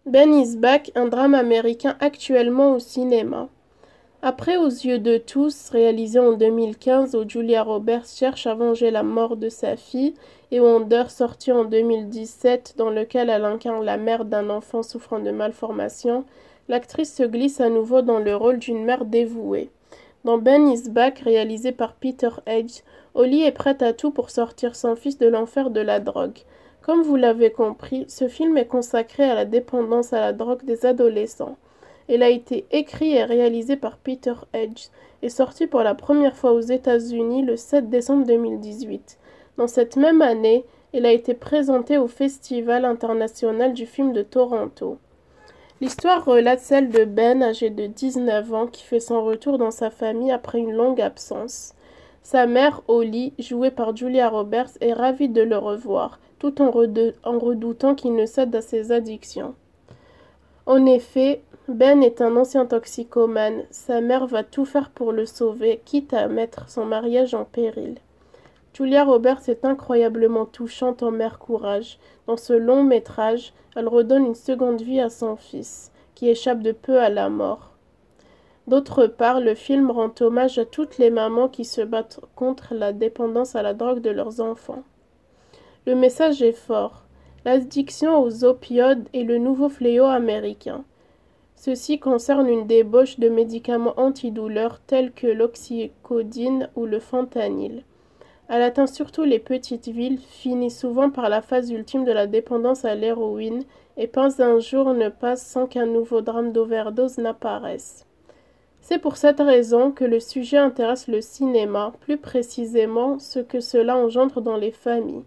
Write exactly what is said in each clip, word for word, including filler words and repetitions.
Ben is Back, un drame américain actuellement au cinéma. Après Aux yeux de tous, réalisé en deux mille quinze où Julia Roberts cherche à venger la mort de sa fille, et Wonder, sorti en deux mille dix-sept, dans lequel elle incarne la mère d'un enfant souffrant de malformations, l'actrice se glisse à nouveau dans le rôle d'une mère dévouée. Dans Ben is Back, réalisé par Peter Edge, Holly est prête à tout pour sortir son fils de l'enfer de la drogue. Comme vous l'avez compris, ce film est consacré à la dépendance à la drogue des adolescents. Il a été écrit et réalisé par Peter Edge et sorti pour la première fois aux États-Unis le sept décembre deux mille dix-huit. Dans cette même année, il a été présenté au Festival international du film de Toronto. L'histoire relate celle de Ben, âgé de dix-neuf ans, qui fait son retour dans sa famille après une longue absence. Sa mère, Holly, jouée par Julia Roberts, est ravie de le revoir, tout en, rede- en redoutant qu'il ne cède à ses addictions. En effet, Ben est un ancien toxicomane. Sa mère va tout faire pour le sauver, quitte à mettre son mariage en péril. Julia Roberts est incroyablement touchante en mère courage. Dans ce long métrage, elle redonne une seconde vie à son fils, qui échappe de peu à la mort. D'autre part, le film rend hommage à toutes les mamans qui se battent contre la dépendance à la drogue de leurs enfants. Le message est fort. L'addiction aux opioïdes est le nouveau fléau américain. Ceci concerne une débauche de médicaments antidouleurs tels que l'oxycodone ou le fentanyl. Elle atteint surtout les petites villes, finit souvent par la phase ultime de la dépendance à l'héroïne, et pas un jour ne passe sans qu'un nouveau drame d'overdose n'apparaisse. C'est pour cette raison que le sujet intéresse le cinéma, plus précisément ce que cela engendre dans les familles.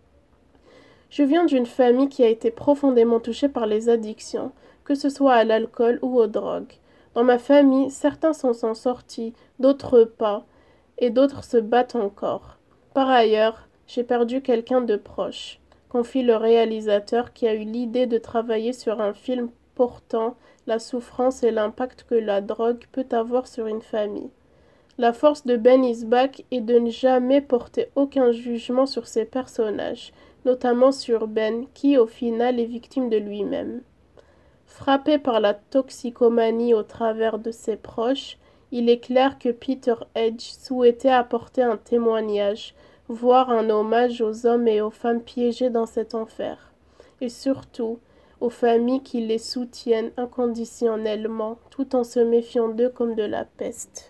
Je viens d'une famille qui a été profondément touchée par les addictions, que ce soit à l'alcool ou aux drogues. Dans ma famille, certains s'en sont sortis, d'autres pas, et d'autres se battent encore. Par ailleurs, j'ai perdu quelqu'un de proche, confie le réalisateur qui a eu l'idée de travailler sur un film portant la souffrance et l'impact que la drogue peut avoir sur une famille. La force de Ben is Back est de ne jamais porter aucun jugement sur ses personnages, notamment sur Ben, qui au final est victime de lui-même. Frappé par la toxicomanie au travers de ses proches, il est clair que Peter Edge souhaitait apporter un témoignage, voire un hommage aux hommes et aux femmes piégés dans cet enfer, et surtout aux familles qui les soutiennent inconditionnellement tout en se méfiant d'eux comme de la peste.